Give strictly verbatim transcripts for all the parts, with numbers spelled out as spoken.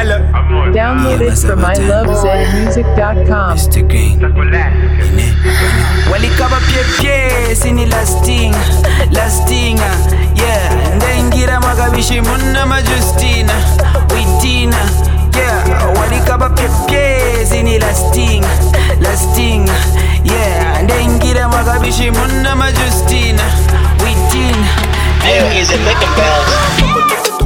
Hello. Download it from I love zed music dot com. mister Green. Walikaba pie pie sini lasting, lasting, yeah. Ndengira magabishi muna majustina, witina, yeah. Walikaba pie pie sini lasting, lasting, yeah. Ndengira magabishi muna majustina, witina. Ayo, is it making bells?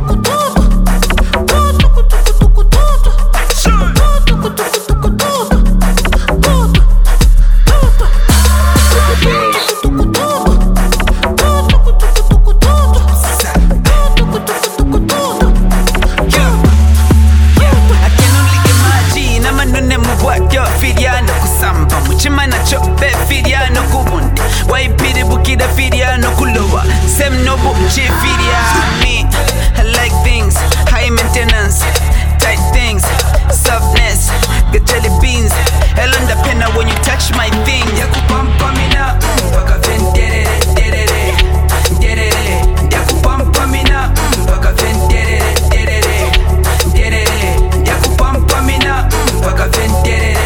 Firiano kusamba muchimana chope firiano kubundi waipiri bukida firiano kulowa sem no buchi firiami. I like things high maintenance, tight things, softness, the jelly beans. Elonda pena when you touch my thing. Yakupampa mina mpaka venterere terere terere. Yakupampa mina mpaka venterere terere terere. Yakupampa mina mpaka venterere.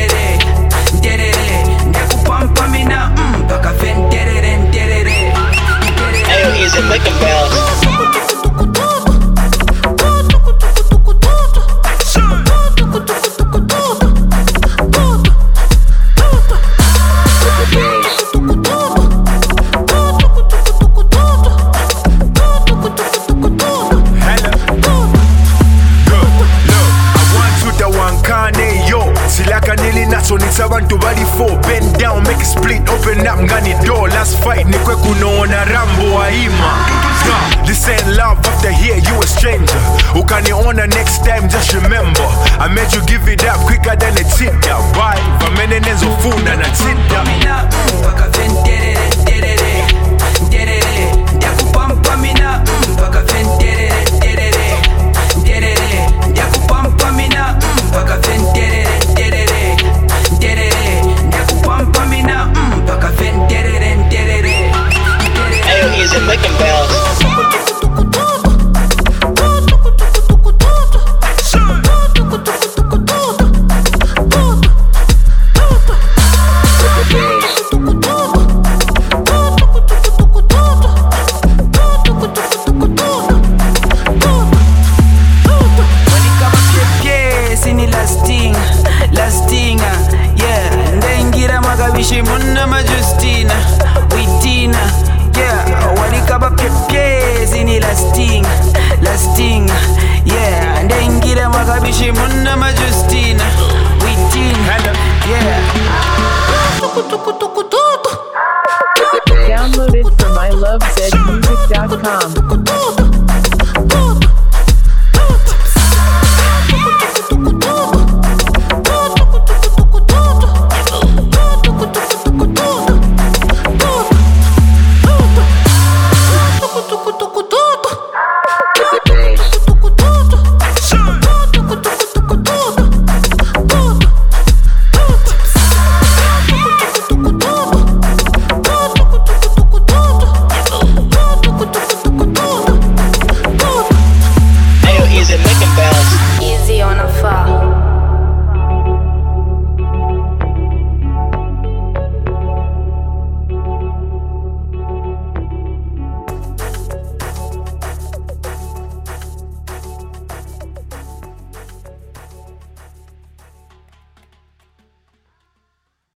Ayo, is it making bells? Abantu bali four, bend down, make it split, open up, ngani door, last fight, nikwe kunoona Rambo aima. This ain't love, after here you a stranger. Ukaniona next time, just remember I made you give it up quicker than a tip. Bye, vamene nezo funa na tip.